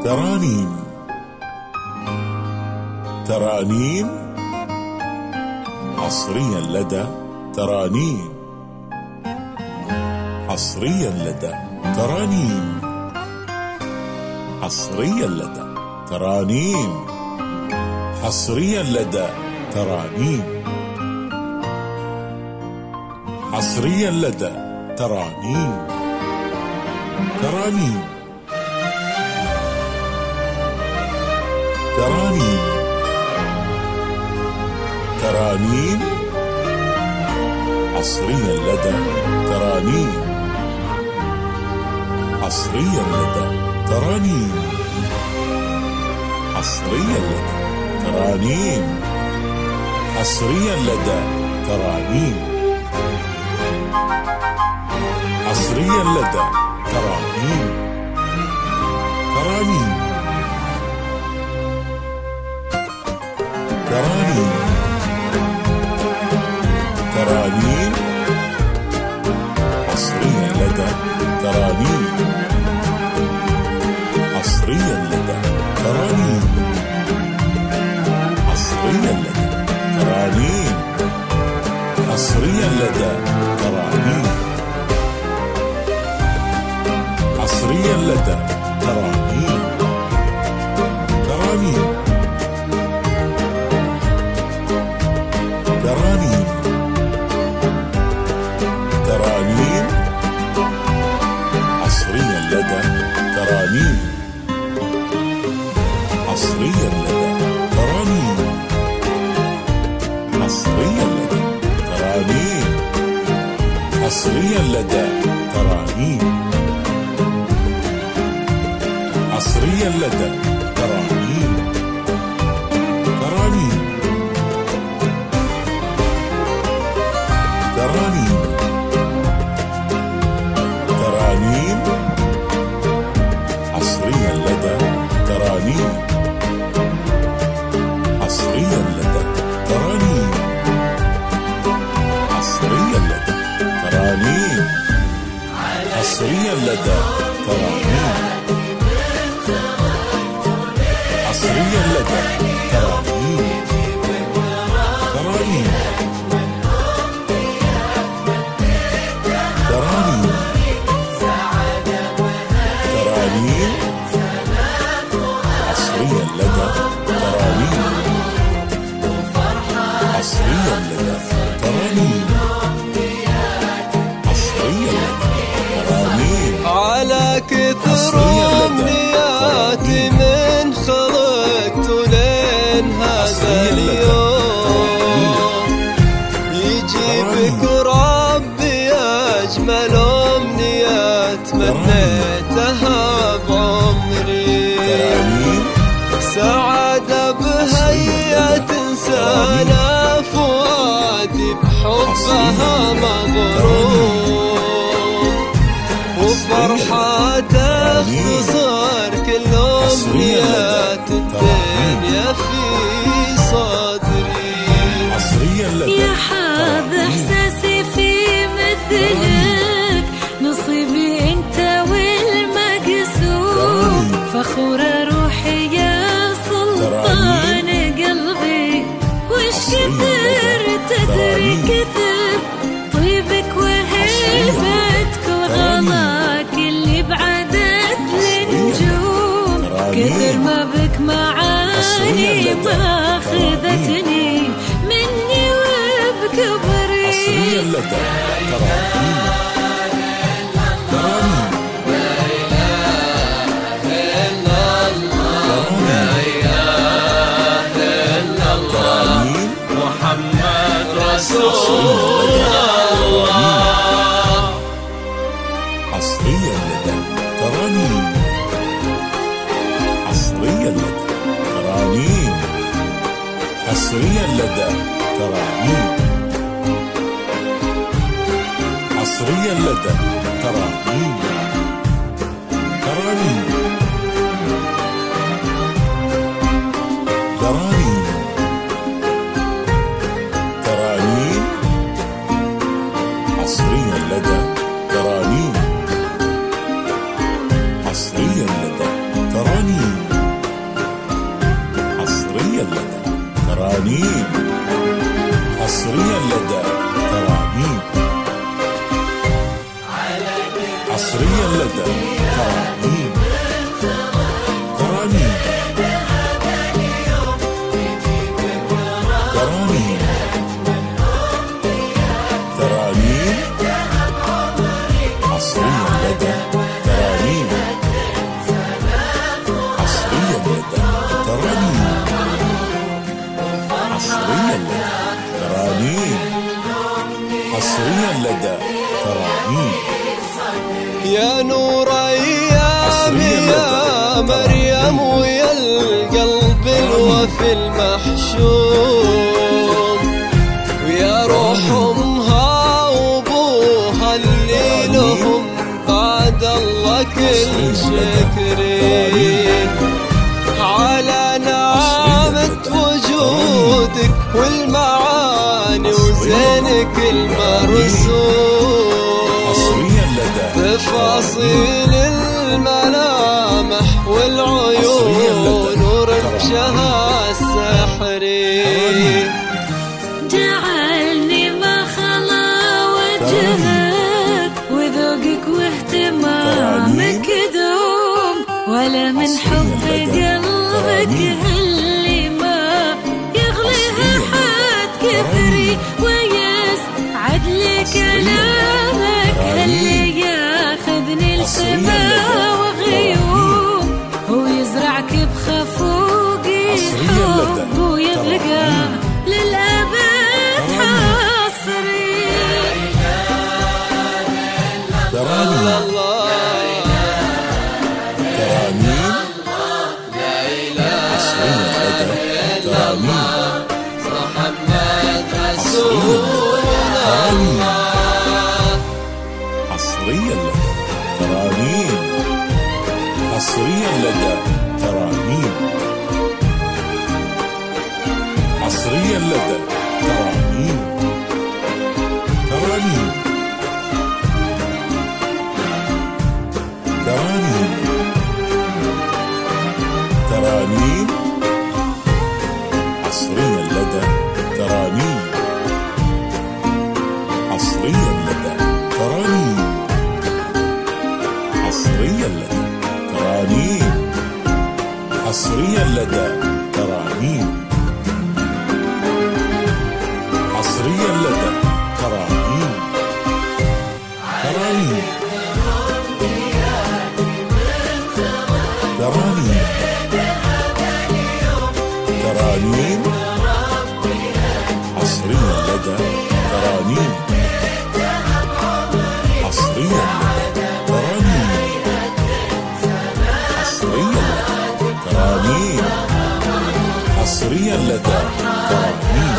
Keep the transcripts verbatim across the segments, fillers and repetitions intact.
ترانيم. ترانيم حصريا لدى ترانيم. حصريا لدى ترانيم. حصريا لدى ترانيم. حصريا لدى ترانيم. حصريا لدى ترانيم. ترانيم. ترانيم. ترانيم حصريا لدى ترانيم. حصريا لدى ترانيم. حصريا لدى ترانيم. حصريا لدى ترانيم. حصريا لدى ترانيم. ترانيم. ترانيم. ترانيم حصريا لدى ترانيم. حصريا لدى ترانيم. حصريا لدى ترانيم. حصريا لدى ترانيم. حصريا لدى ترانيم. ترانيم. ترانيم. ترانيم حصريا لدى ترانيم. حصريا لدى ترانيم. حصريا لدى ترانيم. حصريا لدى ترانيم. حصريا لدى ترانيم. ترانيم. ترانيم. ترانيم حصريا لدى ترانيم. حصريا لدى ترانيم. حصريا لدى ترانيم. حصريا لدى ترانيم. حصريا لدى ترانيم. ترانيم. ترانيم. ترانيم حصريا لدى ترانيم. حصريا لدى ترانيم. حصريا لدى ترانيم. على كثر أمنياتي من خلقت لين هذا اليوم يجيبك ربي أجمل أمنيات تمنيتها بعمري. سعادة بهيا تنسانا فؤادي بحبها مغرور. وفرحة تختصر كل أمنيات الدنيا في صدري. يا حظ إحساسي في مثلك نصيبي انت والمقسوم. فخورة روحي يا سلطان قلبي وش كثر تدري كثر طيبك وهيبتك وغلاك اللي بعدت للنجوم. كثر ما بك معاني ماخذتني مني وبكبري. حصريا لدى ترانيم. ترانيم محمد رسول الله. حصريا لدى ترانيم. حصريا لدى ترانيم. حصريا لدى ترانيم. حصريا لدى ترانيم. ترانيم. ترانيم. ترانيم حصريا لدى ترانيم. حصريا لدى ترانيم. حصريا لدى ترانيم. ترانيم ترانيم ترانيم حصريا لدى ترانيم. حصريا لدى ترانيم. حصريا لدى ترانيم. حصريا لدى ترانيم. يا نور ايام يا مريم ويا القلب الوفي المحشوم، ويا روح امها وابوها اللي لهم بعد الله كل شكرين على نعمة وجودك والمعاني وزينك المرسوم. تفاصيل الملامح والعيون ورمشها السحري جعلني ما خلا وجهك وذوقك واهتمامك دوم، ولا من حب قلبك اللي ما يغليها حد كثري، ويسعد لي كلامك اللي ياخذني لسما وغيوم، ويزرعك بخفوقي حب ويبقى للأبد حصري. ترانيم ترانيم حصريا لدى ترانيم. محمد رسول حصريا لدى ترانيم. حصريا لدى ترانيم. حصريا لدى ترانيم. ترانيم ترانيم ترانيم حصريا لدى ترانيم. حصريا لدى ترانيم. حصريا لدى ترانيم. حصريا لدى ترانيم. حصريا لدى ترانيم. ترانيم ترانيم ترانيم حصريا لدى ترانيم. حصريا لدى ترانيم. حصريا لدى ترانيم. حصريا لدى ترانيم.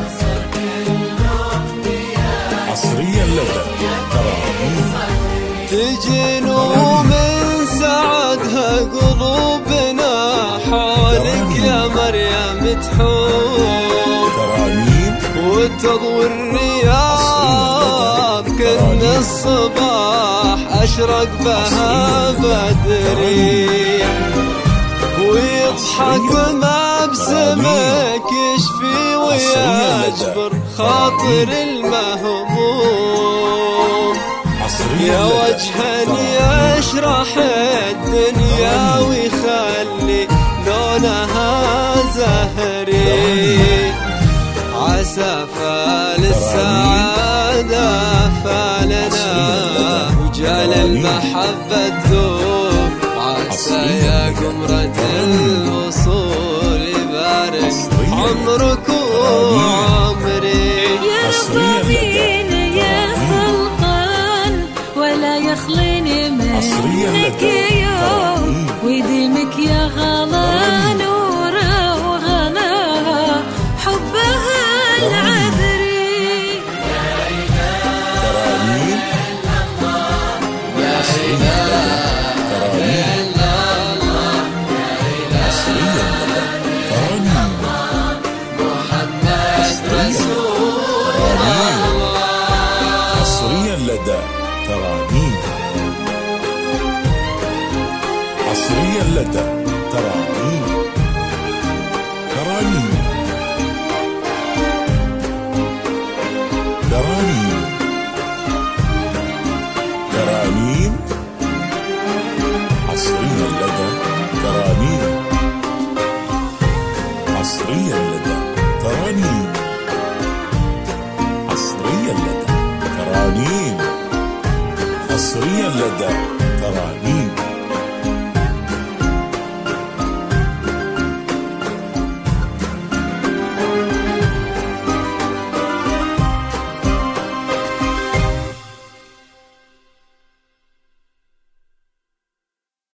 حصريا لدى ترانيم. تجن ومن سعدها قلوبنا حولك يا مريم تحوم، ترانيم وتضوي الرياض كأن الصباح أشرق بها بدري، ويضحك مبسمك يشفي ويجبر خاطر المهموم، يا وجها يشرح الدنيا ويخلي لونها زهري، عسى فال السعادة فالنا وجعل المحبة تذوب، عسى يا قمرة الوصول يبارك عمرك وعمري. يا ربابين يا سلطان ولا يخليني منك يوم، ويديمك يا غلا نوره وغناها حبها العذري. ترانيم حصريا لدى ترانيم. حصريا لدى ترانيم. محمد رسول الله. حصريا لدى ترانيم. حصريا لدى ترانيم. ترانيم ترانيم ترانيم ترانيم حصريا لدى ترانيم حصريا لدى ترانيم حصريا لدى ترانيم حصريا لدى ترانيم